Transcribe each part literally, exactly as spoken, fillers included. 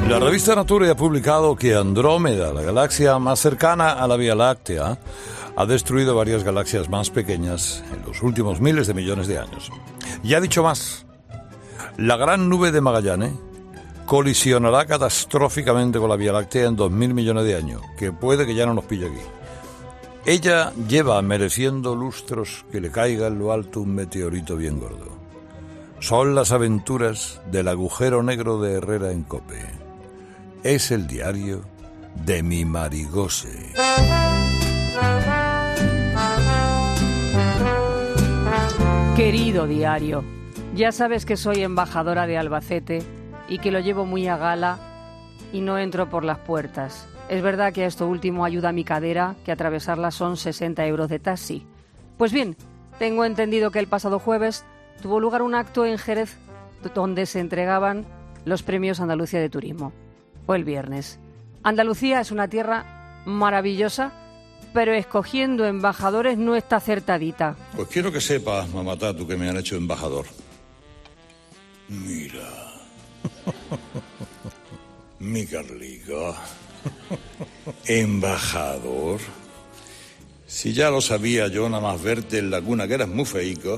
La revista Nature ha publicado que Andrómeda, la galaxia más cercana a la Vía Láctea, ha destruido varias galaxias más pequeñas en los últimos miles de millones de años. Y ha dicho más: la gran nube de Magallanes colisionará catastróficamente con la Vía Láctea en dos mil millones de años, que puede que ya no nos pille aquí. Ella lleva mereciendo lustros que le caiga en lo alto un meteorito bien gordo. Son las aventuras del agujero negro de Herrera en COPE. Es el diario de mi Marigose. Querido diario, ya sabes que soy embajadora de Albacete y que lo llevo muy a gala y no entro por las puertas. Es verdad que a esto último ayuda a mi cadera, que atravesarla son sesenta euros de taxi. Pues bien, tengo entendido que el pasado jueves tuvo lugar un acto en Jerez donde se entregaban los premios Andalucía de Turismo. O el viernes. Andalucía es una tierra maravillosa, pero escogiendo embajadores no está acertadita. Pues quiero que sepas, mamatatu, que me han hecho embajador. Mira. Mi Carlica. Embajador. Si ya lo sabía yo, nada más verte en la cuna, que eras muy feico,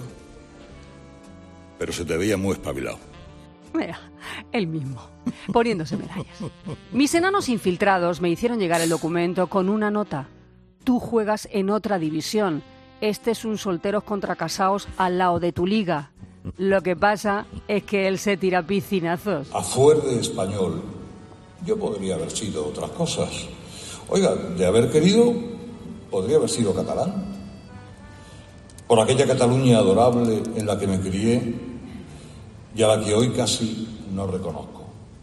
pero se te veía muy espabilado. Mira, él mismo, poniéndose medallas. Mis enanos infiltrados me hicieron llegar el documento con una nota. Tú juegas en otra división. Este es un solteros contra casaos al lado de tu liga. Lo que pasa es que él se tira piscinazos. A fuer de español, yo podría haber sido otras cosas. Oiga, de haber querido, podría haber sido catalán. Por aquella Cataluña adorable en la que me crié y a la que hoy casi no reconozco.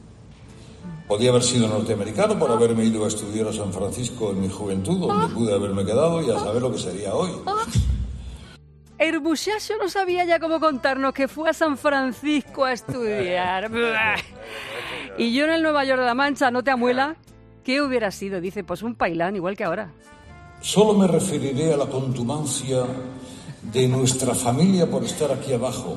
Podía haber sido norteamericano por haberme ido a estudiar a San Francisco en mi juventud, donde pude haberme quedado y a saber lo que sería hoy. El muchacho no sabía ya cómo contarnos que fue a San Francisco a estudiar. Y yo en el Nueva York de la Mancha, ¿no te amuela? ¿Qué hubiera sido? Dice, pues un pailán, igual que ahora. Solo me referiré a la contumacia de nuestra familia por estar aquí abajo,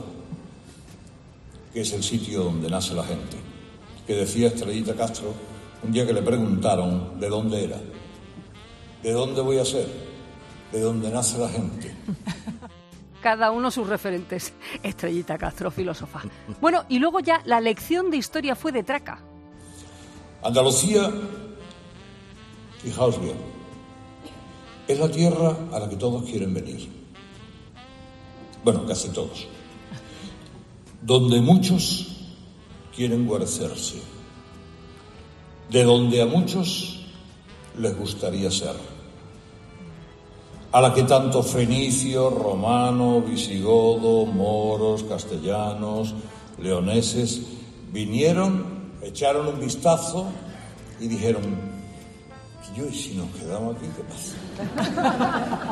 que es el sitio donde nace la gente, que decía Estrellita Castro un día que le preguntaron de dónde era. ¿De dónde voy a ser? De dónde nace la gente. Cada uno sus referentes. Estrellita Castro, filósofa. Bueno, y luego ya la lección de historia fue de traca. Andalucía, fijaos bien, es la tierra a la que todos quieren venir. Bueno, casi todos. Donde muchos quieren guarecerse, de donde a muchos les gustaría ser, a la que tanto fenicios, romanos, visigodos, moros, castellanos, leoneses vinieron, echaron un vistazo y dijeron: ¿y yo y si nos quedamos aquí, qué pasa?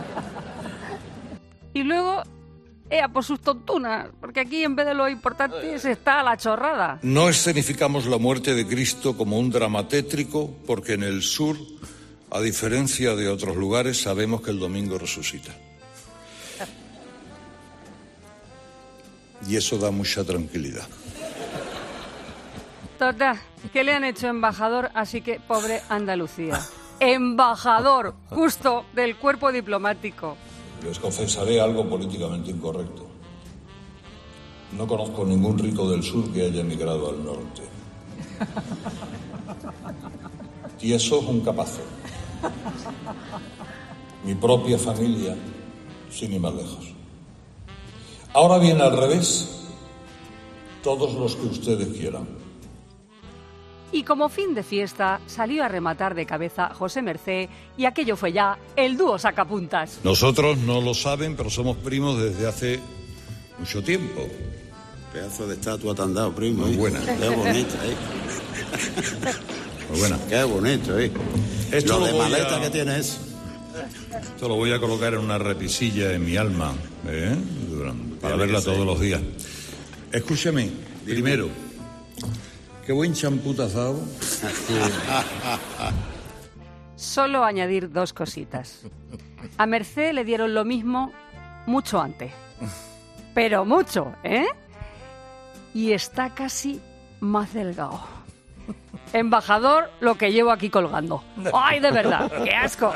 Y luego ea por sus tontunas, porque aquí en vez de lo importante está la chorrada. No escenificamos la muerte de Cristo como un drama tétrico, porque en el sur, a diferencia de otros lugares, sabemos que el domingo resucita. Y eso da mucha tranquilidad. Total, que le han hecho embajador, así que pobre Andalucía. Embajador, justo del cuerpo diplomático. Les confesaré algo políticamente incorrecto. No conozco ningún rico del sur que haya emigrado al norte. Tieso es un capazo. Mi propia familia, sin ir más lejos. Ahora bien, al revés, todos los que ustedes quieran. Y como fin de fiesta, salió a rematar de cabeza José Mercé y aquello fue ya el dúo sacapuntas. Nosotros no lo saben, pero somos primos desde hace mucho tiempo. Pedazo de estatua te han dado, primo. Muy ¿eh? buena. Qué bonita, ¿eh? Muy buena. Qué bonito, ¿eh? Esto lo de lo voy maleta a... que tienes. Esto lo voy a colocar en una repisilla en mi alma, ¿eh? Durante, para verla todos los días. Escúchame, primero, qué buen champú te has dado. Solo añadir dos cositas. A Mercé le dieron lo mismo mucho antes. Pero mucho, ¿eh? Y está casi más delgado. embajador lo que llevo aquí colgando. ¡Ay, de verdad! ¡Qué asco!